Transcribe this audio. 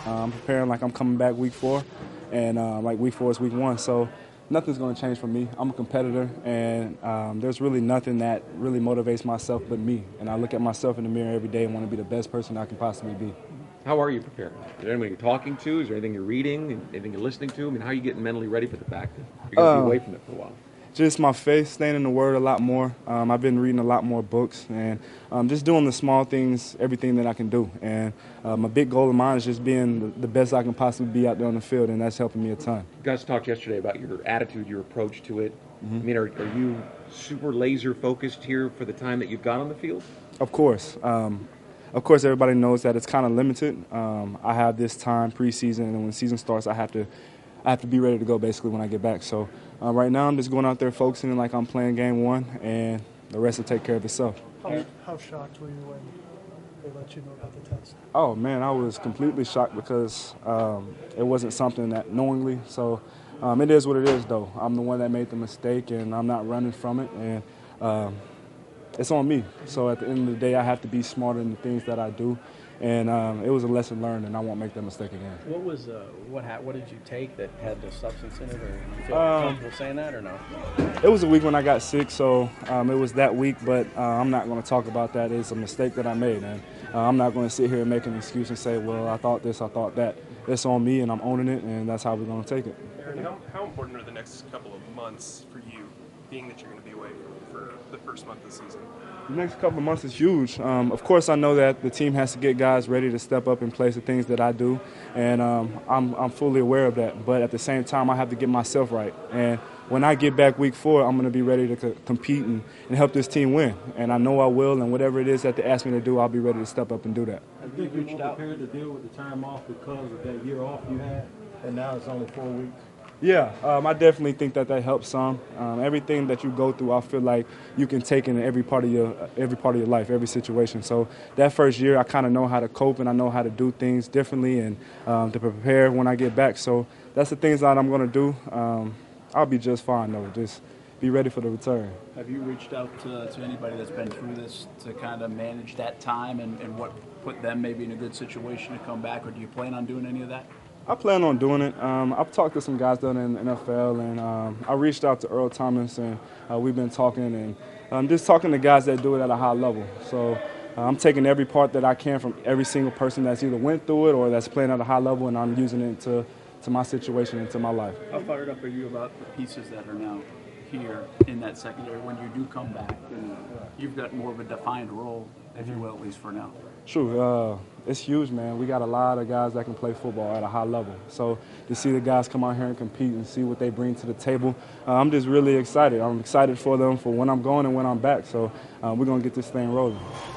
I'm preparing like I'm coming back week 4, and like week 4 is week 1. So nothing's going to change for me. I'm a competitor, and there's really nothing that really motivates myself but me. And I look at myself in the mirror every day and want to be the best person I can possibly be. How are you preparing? Is there anyone you're talking to? Is there anything you're reading? Anything you're listening to? I mean, how are you getting mentally ready for the fact that you're going to be away from it for a while? Just my faith, staying in the Word a lot more. I've been reading a lot more books and just doing the small things, everything that I can do. And my big goal of mine is just being the best I can possibly be out there on the field, and that's helping me a ton. You guys talked yesterday about your attitude, your approach to it. I mean, are you super laser focused here for the time that you've got on the field? Of course. Of course, everybody knows that it's kind of limited. I have this time preseason, and when season starts, I have to be ready to go basically when I get back. So right now, I'm just going out there focusing like I'm playing game 1, and the rest will take care of itself. How shocked were you when they let you know about the test? Oh man, I was completely shocked because it wasn't something that knowingly. So it is what it is, though. I'm the one that made the mistake, and I'm not running from it, and it's on me. So at the end of the day, I have to be smarter in the things that I do. And it was a lesson learned, and I won't make that mistake again. What did you take that had the substance in it, or you feel comfortable saying that, or no? It was a week when I got sick, so it was that week. But I'm not going to talk about that. It's a mistake that I made, and I'm not going to sit here and make an excuse and say, well, I thought this, I thought that. It's on me, and I'm owning it, and that's how we're going to take it. Aaron, how important are the next couple of months for you, being that you're going to be away for the first month of the season? The next couple of months is huge. Of course, I know that the team has to get guys ready to step up and play the things that I do, and I'm fully aware of that. But at the same time, I have to get myself right. And when I get back week 4, I'm going to be ready to compete and help this team win. And I know I will, and whatever it is that they ask me to do, I'll be ready to step up and do that. I think you're more prepared to deal with the time off because of that year off you had, and now it's only 4 weeks. Yeah, I definitely think that helps some. Everything that you go through, I feel like you can take in every part of your life, every situation. So that first year, I kind of know how to cope and I know how to do things differently and to prepare when I get back. So that's the things that I'm going to do. I'll be just fine though. Just be ready for the return. Have you reached out to anybody that's been through this to kind of manage that time and what put them maybe in a good situation to come back, or do you plan on doing any of that? I plan on doing it. I've talked to some guys down in the NFL, and I reached out to Earl Thomas, and we've been talking and just talking to guys that do it at a high level. So I'm taking every part that I can from every single person that's either went through it or that's playing at a high level, and I'm using it to my situation and to my life. How fired up are you about the pieces that are now here in that secondary when you do come back and you've got more of a defined role, if you will, at least for now? True. It's huge, man. We got a lot of guys that can play football at a high level. So to see the guys come out here and compete and see what they bring to the table, I'm just really excited. I'm excited for them for when I'm going and when I'm back. So we're going to get this thing rolling.